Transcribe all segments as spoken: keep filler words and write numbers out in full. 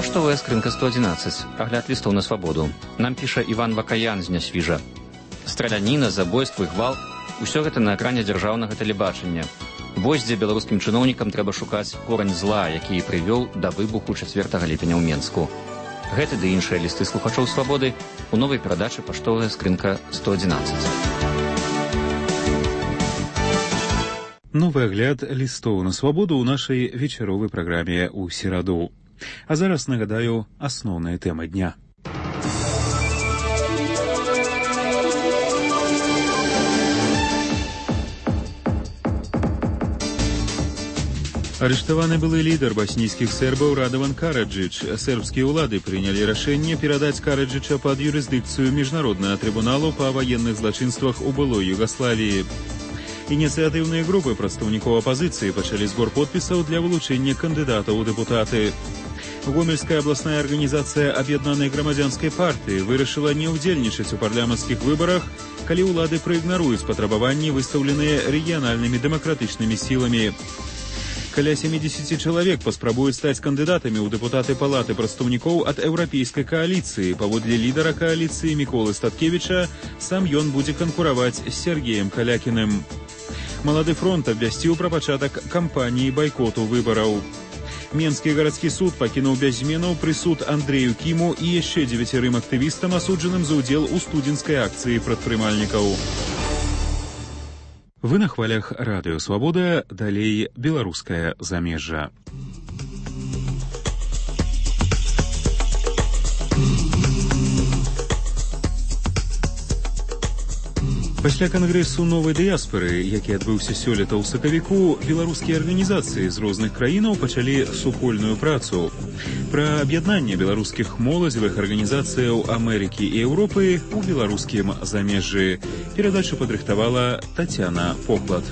Паштовая скрынка сто одиннадцать. Агляд листов на свободу. Нам піша Іван Вакаян з Нясвіжа. Страляніна, забойства, гвалт – усё гэта на экране дзяржаўнага тэлебачання. Вось дзе беларускім чыноўнікам трэба шукаць корань зла, які і прывёў да выбуху чацвёртага ліпеня ў Менску. Гэты ды іншыя лісты слухачоў свабоды у новай перадачы «Паштовая скрынка сто одиннадцать». Новы агляд лістоў на свабоду ў нашай вечаровай праграме ў сераду. А зараз нагадаю асноўныя тэмы дня. Арыштаваны былы лідар баснійскіх сербаў Радован Караджыч. Сербскія ўлады прынялі рашэнне перадаць Караджыча пад юрысдыкцыю міжнароднага трыбуналу па ваенных злачынствах у былой Югаславіі. Ініцыятыўныя групы прадстаўнікоў апазіцыі пачалі збор подпісаў для вылучэння кандыдатаў у дэпутаты. Гомельская абласная арганізацыя аб'яднанай грамадзянскай партыі вырашыла не ўдзельнічаць у парламенцкіх выбарах, калі ўлады праігнаруюць патрабаванні, выстаўленыя рэгіянальнымі дэмакратычнымі сіламі. Каля сямдзесят чалавек паспрабуюць стаць кандыдатамі ў дэпутаты палаты прадстаўнікоў ад еўрапейскай кааліцыі. Паводле лідара кааліцыі Міколы Статкевіча, сам ён будзе канкураваць з Сергеем Калякіным. Малады фронт абвясціў пра пачатак кампаніі байкоту выбараў. Менскі гарадскі суд пакінуў без зменаў прысуд Андрею Кіму і яшчэ дзевяцярым актывістам, асуджаным за ўдзел у студзенскай акцыі прадпрымальнікаў. Вы на хвалях радыё «Свабода», далей беларускае замежжа. Пасля кангрэсу новай дыяспары, які адбыўся сёлета ў сакавіку, беларускія арганізацыі з розных краінаў пачалі супольную працу. Пра аб'яднанне беларускіх моладзевых арганізацыяў Амерыкі і Еўропы ў беларускім замежжы. Перадачу падрыхтавала Тацяна Поклад.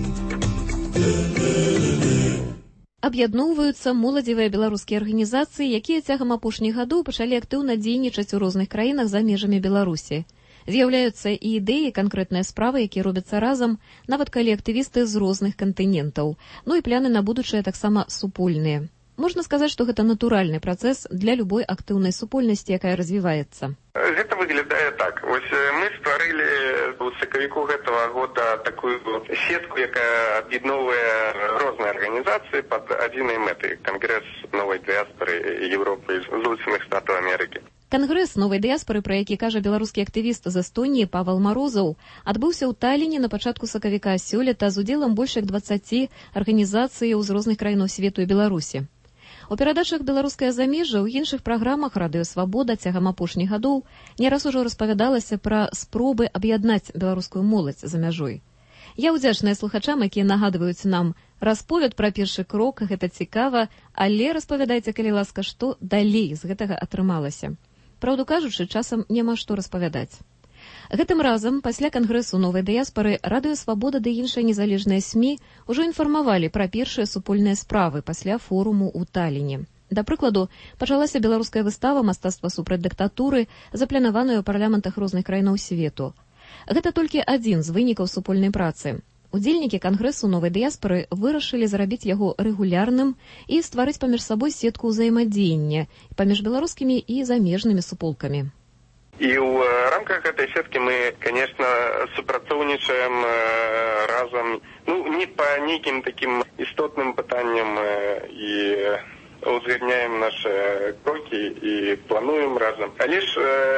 Аб'ядноўваюцца моладзевыя беларускія арганізацыі, якія цягам апошніх гадоў пачалі актыўна дзейнічаць у розных краінах за межамі Беларусі. З'яўляюцца і ідэі, канкрэтныя справы, якія робяцца разам, нават калі актывісты з розных кантынентаў. Ну і пляны на будучае таксама супольныя. Можна сказаць, што гэта натуральны працэс для любой актыўнай супольнасці, якая развіваецца. Гэта выглядае так. Вось мы стварылі ў сакавіку гэтага года такую сетку, якая аб'ядноўвае розныя арганізацыі пад адзінай мэтай. Кангрэс новай дыяспары Еўропы, Злучаных Штатаў Амерыкі. Кангрэс новай дыяспары, пра які кажа беларускі актывіст з Эстонії Павал Марозаў, адбыўся ў Таліне на пачатку сакавіка сёлета з удзелам больш як дваццаці арганізацыяў з розных краінаў свету і Беларусі. У перадачах «Беларускае замежжа» ў іншых праграмах «Радыё Свабода» цягам апошніх гадоў не раз ужо распавядалася пра спробы аб'яднаць беларускую моладзь за мяжой. Я ўдзячная слухачам, якія нагадваюць нам: расповед пра першы крок, гэта цікава, але распавядайце, калі ласка, што далей з гэтага атрымалася. Праўду кажучы, часам няма што распавядаць. Гэтым разам, пасля кангрэсу новай дыяспары, Радыё Свабода ды іншыя незалежныя СМІ ўжо інфармавалі пра першыя супольныя справы пасля форуму ў Таліне. Да прыкладу, пачалася беларуская выстава «Мастацтва супраць дыктатуры», запланаваная ў парламентах розных краінаў свету. Гэта толькі адзін з вынікаў супольнай працы. Удзельнікі кангрэсу новай дыяспары вырашылі зрабіць яго рэгулярным і стварыць паміж сабой сетку ўзаемадзеяння паміж беларускімі і замежнымі суполкамі. І ў рамках гэтай сеткі мы, конечно, супрацоўнічаем разам, ну, не па нейкім такім істотным пытанням і узгадняем наши кроки и плануем разом. А лишь,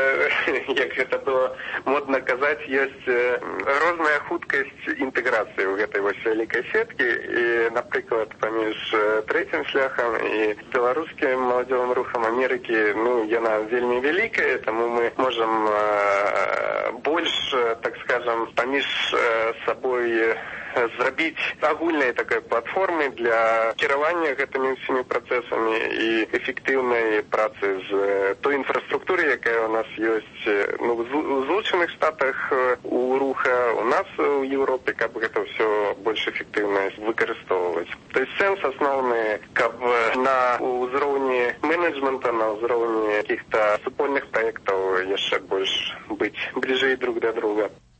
як гэта было модно казаць, есть розная хуткасць інтэграцыі ў гэтай вось вялікай сеткі. І, напрыклад, паміж трэцім шляхам і беларускім маладзёвым рухам Амерыкі, ну, яна вельмі вялікая, таму мы можам больш, так скажем, паміж сабой зрабіць агульнай такой платформы для кіравання гэтымі ўсімі працэсамі і эфектыўнай працы з той інфраструктуры, якая у нас ёсць, ну, у Злучаных Штатах у руха, у нас у Еўропе, каб гэта ўсё больш эфектыўна выкарыстоўваць. То есть сэнс асноўны, каб на ўзроўні менеджмента, на ўзроўні каких-то супольных праектаў яшчэ больш быць бліжэй друг да друга.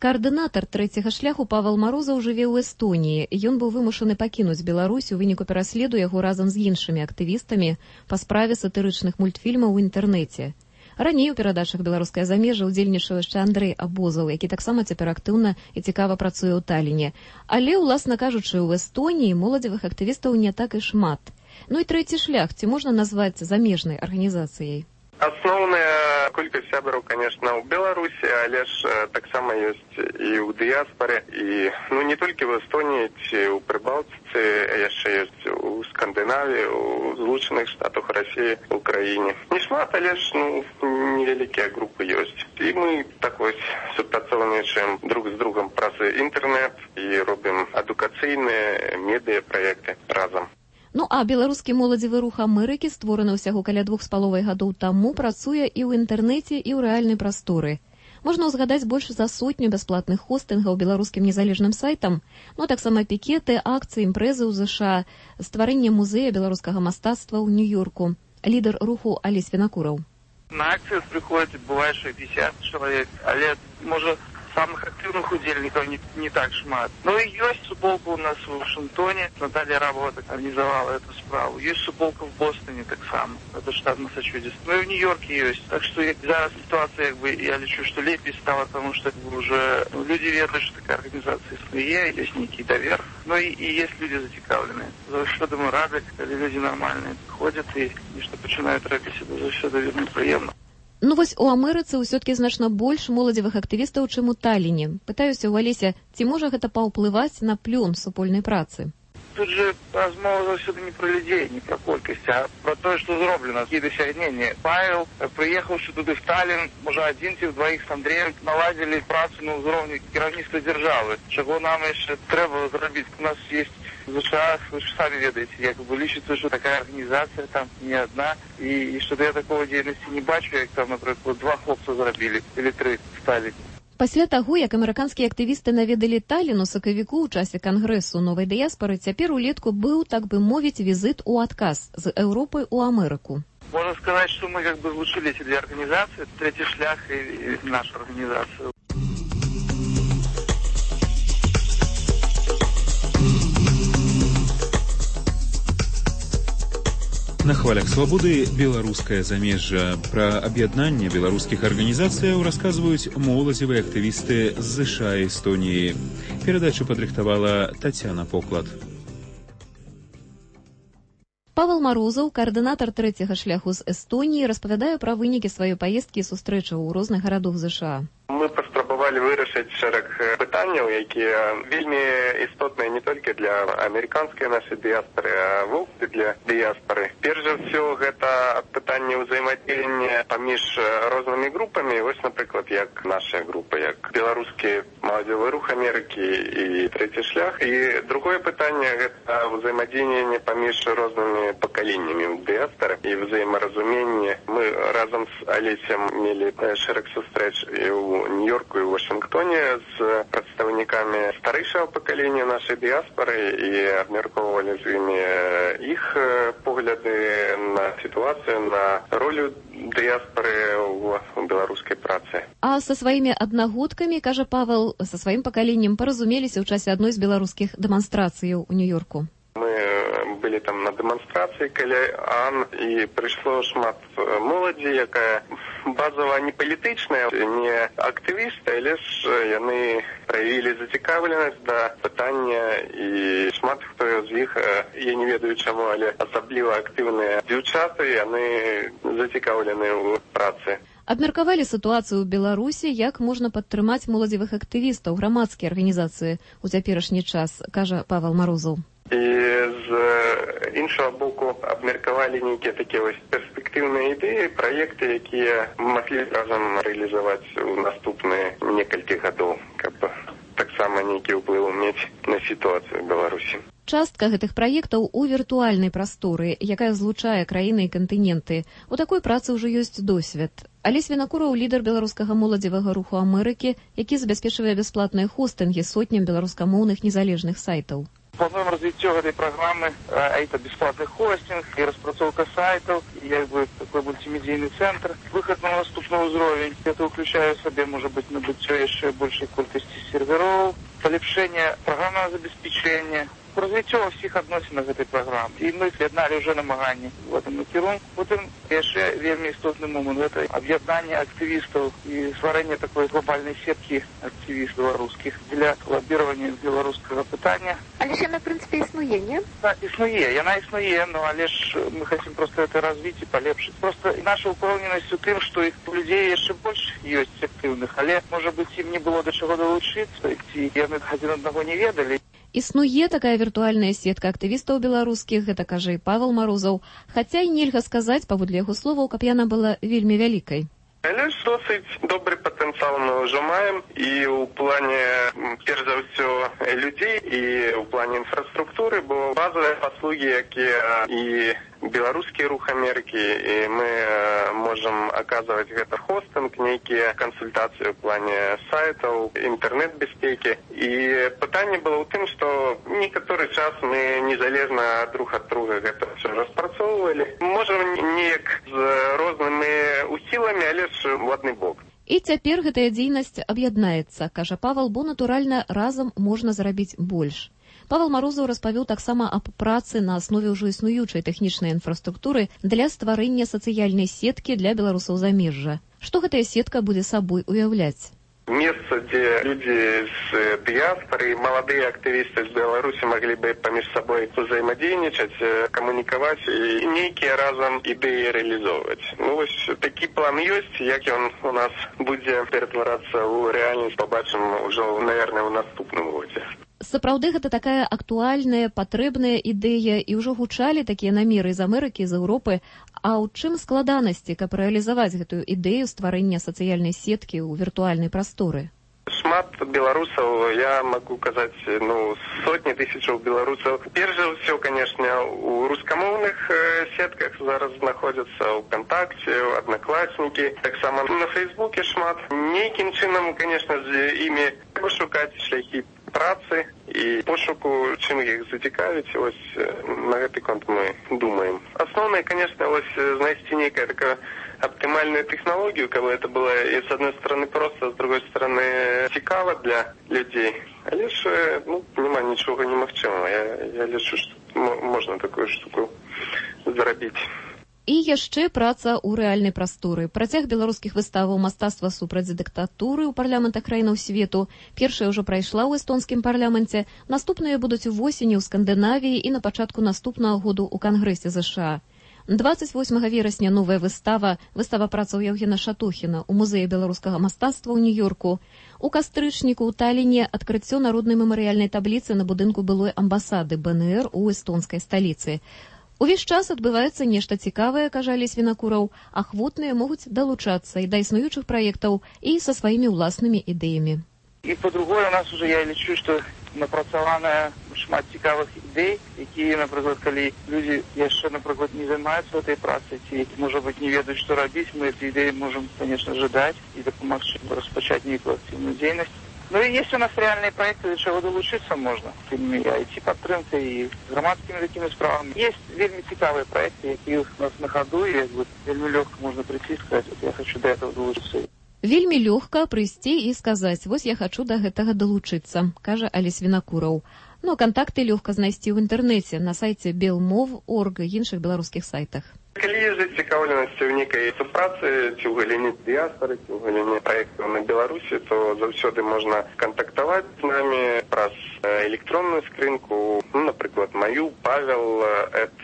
Каардынатар трэцяга шляху Павел Марозаў жыве ў Эстоніі. Ён быў вымушаны пакінуць Беларусь у выніку пераследу яго разам з іншымі актывістамі па справе сатырычных мультфільмаў у інтэрнэце. Раней у перадачах «Беларускае замежжа» удзельнічаў яшчэ Андрэй Абозаў, які таксама цяпер актыўна і цікава працуе ў Таліне. Але, уласна кажучы, у Эстоніі моладзевых актывістаў не так і шмат. Ну і трэці шлях, ці можна назваць замежнай арганізацыяй? Асноўная колькасць сябраў, конечно, ў Беларусі, але ж таксама ёсць і ў дыяспаре, і ну не толькі в Эстонії ці ў Прыбалтыцы, яшчэ ёсць у Скандынавіі, у Злучаных Штатах, Расіі, Украіне. Не шмат, але ж ну невялікія групы ёсць. І мы так вось супрацоўнічаем друг з другом праз інтэрнэт і робім адукацыйныя медыяпраекты разам. Ну а беларускі моладзевы рух Амерыкі, створаны ўсяго каля двух з паловай гадоў таму, працуе і ў інтэрнэце, і ў рэальнай прасторы. Можна ўзгадаць больш за сотню бясплатных хостынгаў беларускім незалежным сайтам, ну таксама пікеты, акцыі, імпрэзы ў ЗША, стварэнне музея беларускага мастацтва ў Нью-Йорку. Лідар руху Алесь Вінакураў. На акцыях прыходзіць, бывае шэсцьдзесят чалавек, але можа самых активных удельников не, не так шмат. Ну и есть суболка у нас в Вашингтоне. Наталья Рабова так организовала эту справу. Есть суболка в Бостоне так само. Это штат Массачусетс. Ну и в Нью-Йорке есть. Так что зараз ситуация, как бы, я лечу, что лепей стало, потому что уже ну, люди верят, что такая организация есть, есть некий довер. Ну и, и есть люди зацікавленные. За что, думаю, рады, когда люди нормальные ходят и, и что начинают робить это за все довольно приемно. Ну вось у Амерыцы ўсё-ткі значна больш моладзевых актывістаў, чым у Таліне. Пытаюся ў Алеся, ці можа гэта паўплываць на плён супольнай працы? Тут же размова заўсёды не про людей, не про колькасць, а про то, что зроблено, какие досягнения. Павел, приехавши туды в Таллин, уже один ці двоих с Андреем наладили працу на ўзроўні кіраўніцтва дзяржавы. Чаго нам яшчэ трэба зрабіць? У нас есть в США, вы же сами ведаете, як бы лічыцца, что такая организация там не одна, и, и что-то я такого деятельности не бачу, як там, например, два хлопца зрабілі, или три стали. Пасля таго, як амерыканскія актывісты наведалі Таллін у сакавіку ў часе кангрэсу новай дыяспары, цяпер улетку быў, так бы мовіць, візит у адказ з Еўропы ў Амерыку. Можно сказать, что мы как бы злучили эти две организации, третий шлях и, и нашу организацию. На хвалях свабоды беларускае замежжа. Пра аб'яднанне беларускіх арганізацыяў расказваюць моладзевыя актывісты з ЗША і Эстоніі. Перадачу падрыхтавала Тацяна Поклад. Павел Марозаў, каардынатар трэцяга шляху з Эстоніі, распавядае пра вынікі сваёй паездкі і сустрэчаў у розных гарадах ЗША. Мы паспрабавалі вырашыць шэраг пытанняў, якія вельмі істотныя не толькі для амерыканскай нашай дыяспары, а вовсе для дыяспары. Перш за ўсё, гэта пытанне ўзаемадзеяння паміж рознымі групамі, вось, напрыклад, як наша група, як беларускі моладзевы рух Амерыкі і трэці шлях. І другое пытанне – гэта ўзаемадзеянне паміж рознымі пакаленнямі ў дыяспары і ўзаемаразуменне. Мы разам з Алесем мелі шэраг сустрэч і ў Нью-Йорку і ў Вашингтоне з прадстаўнікамі старэйшага пакалення нашай дыяспары і абмяркоўвалі з імі іх погляды на сітуацыю, на ролю дыяспары ў беларускай працы. А са сваімі аднагодкамі, кажа Павел, са сваім пакаленнем паразумеліся ў часе адной з беларускіх дэманстрацыяў у Нью-Йорку. Мы былі там на дэманстрацыі каля АН, і прыйшло шмат моладзі, якая базова не палітычная, не актывісты, але ж яны праявілі зацікаўленасць да пытання, і шмат хто з іх, я не ведаю чаму, але асабліва актыўныя дзяўчаты, яны зацікаўлены ў працы. Абмеркавалі сітуацыю ў Беларусі, як можна падтрымаць моладзевых актывістаў, грамадскія арганізацыі ў цяперашні час, кажа Павел Марозаў. І з іншага боку абмеркавалі нейкія такія вось перспектыўныя ідэі, праекты, якія маглі разам рэалізаваць у наступныя некалькі гадоў, каб таксама нейкі ўплыў мець на сітуацыю ў Беларусі. Частка гэтых праектаў у віртуальнай прасторы, якая злучае краіны і кантыненты. У такой працы ўжо ёсць досвед. Алесь Вінакураў, лідар беларускага моладзевага руху Амерыкі, які забяспечвае бясплатныя хостынгі сотням беларускамоўных незалежных сайтаў. Плануем развитие этой программы, а это бесплатный хостинг и распрацовка сайтов, и как бы такой мультимедийный центр. Выход на наступный уровень. Это включает в себе, может быть, набытие еще большей колькости серверов, полепшение программного забезпечения, развитие всех относинок этой программы. И мы з'єднали уже намагання в этом накерунку. Потім ще вельми істотний момент – це об'єднання активістів і створення такої глобальної сітки активістів білоруських для лоббирования білоруського питання. Але ж вона, в принципі, існує, ні? Так, існує. Вона існує, ну, але ж ми хочемо просто це розвити і полепшити. Просто наша уповненість у тим, що їх людей ще більше є активних, але, може бути, їм не було до чого долучитися, і вони один одного не ведали. Існуе такая віртуальная сетка актывістаў беларускіх, гэта кажа і Павел Марозаў, хаця і нельга сказаць, паводле яго словаў, каб яна была вельмі вялікай. Але ж досить добрий потенціал ми вже маємо і у плані, перш за все, людей, і у плані інфраструктури, бо базові послуги, які і белорусский рух Америки, и мы можем оказывать это хостинг, некие консультации в плане сайтов, интернет-безпеки. И питание было в том, что некоторый час мы незалежно друг от друга это все распрацовывали. Можем не с разными усилиями, а лишь в один бок. І цяпер гэтая дзейнасць аб'яднаецца, кажа Павел, бо натуральна разам можна зарабіць больш. Павел Марозаў распавёў таксама аб працы на аснове ўжо існуючай тэхнічнай інфраструктуры для стварэння сацыяльнай сеткі для беларусаў замежжа. Што гэтая сетка будзе сабой уяўляць? Место, где люди с диаспоры, молодые активисты из Беларуси могли бы поміж собой взаимодейничать, коммуниковать и некие разом идеи реализовывать. Ну, ось такий план есть, як он у нас будет перетвораться в реальность, побачим уже, наверное, в наступном году. Сапраўды гэта такая актуальная, патрэбная ідэя, і ўжо гучалі такія намеры з Амерыкі, з Еўропы. А ў чым складанасці, каб рэалізаваць гэтую ідэю стварэння сацыяльнай сеткі ў віртуальнай прасторы? Шмат белорусов, я могу сказать, ну, сотни тысяч белорусов. Прежде всего, конечно, у русскомовных э, сетках зараз находятся ВКонтакте, Одноклассники, так само на Фейсбуке шмат. Неким чином, конечно, ими пошукать шляхи працы и пошуку, чим їх зацікавить, ось на этот конт мы думаем. Основное, конечно, ось знайти некая такая оптимальную технологию, как бы это было и с одной стороны просто, с другой стороны цікаво для людей. А лишь, ну, нема ничего немагчимого. Я, я лишу, что можно такую штуку заробить. І яшчэ праца ў рэальнай прасторы. Працяг беларускіх выставаў мастацтва супраць дыктатуры ў парламентах краінаў свету. Першая ўжо прайшла ў эстонскім парламенце, наступныя будуць увосені ў Скандынавіі і на пачатку наступнага году ў Кангрэсе ЗША. дваццаць восьмага верасня новая выстава, выстава працаў Яўгена Шатохіна ў музеі беларускага мастацтва ў Нью-Йорку. У кастрычніку ў Таліне адкрыццё народнай мемарыяльнай табліцы на будынку былой амбасады БНР у эстонскай сталіцы. Увесь час адбываецца нешта цікавае, кажа Алесь Вінакураў, ахвотныя могуць далучацца і да існуючых праектаў, і са сваімі ўласнымі ідэямі. І по-другое, у нас уже, я лічу, што напрацаваная шмат цікавых ідэй, якія, напрыклад, калі людзі яшчэ, напрыклад, не займаюцца гэтай працай, ці, можа быць, не ведаюць, што рабіць, мы эти ідэі можам, конечно же, даць і дапамагчы распачаць нейкую актыўную дзейнасць. Ну и есть у нас реальные проекты, до чего долучиться можно. И ай ти-подтримка, и с громадскими такими справами. Есть вельми цікавые проекты, які у нас на ходу, и вельми легко можно прийти и сказать, вот я хочу до этого долучиться. Вельмі лёгка прыйсці і сказаць, вось я хачу да гэтага далучыцца, кажа Алесь Вінакураў. Ну, кантакты лёгка знайсці ў інтэрнэце, на сайце белмов точка орг і іншых беларускіх сайтах. Калі є зацікаўленасць у некай супрацы, ці ў галіне дыяспары, ці ў галіне праектаў на Беларусі, то заўсёды можна кантактаваць з намі праз электронную скрынку, ну, напрыклад, маю павел эт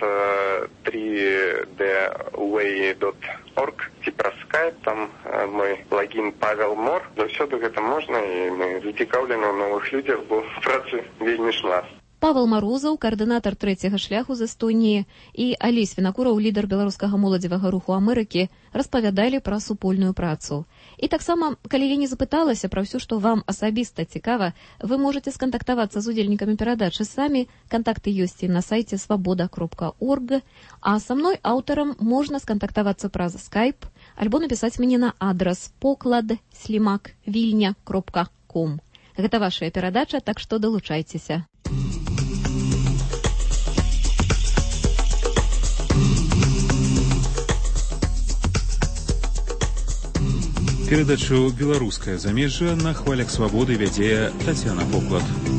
три дэ уэй точка орг, ці праз скайп, там мой лагін Павел Мор. Заўсёды гэта можна, і мы зацікаўлены ў новых людзях, бо працы вельмі шмат. Павел Марозаў, каардынатар трэцяга шляху з Эстоніі, і Алесь Вінакураў, лідар беларускага моладзевага руху Амерыкі, распавядалі пра супольную працу. І таксама, калі я не запыталася пра ўсё, што вам асабіста цікава, вы можаце скантактавацца з удзельнікамі перадачы самі, кантакты ёсць і на сайце свабода кропка орг, а са мной, аўтарам, можна скантактавацца праз скайп, альбо напісаць мне на адрас поклад слімак вільня кропка ком. Гэта вашая перадача, так што далучайцеся. Перадачу «Беларускае замежжа» на хвалях свабоды вядзе Тацяна Поклад.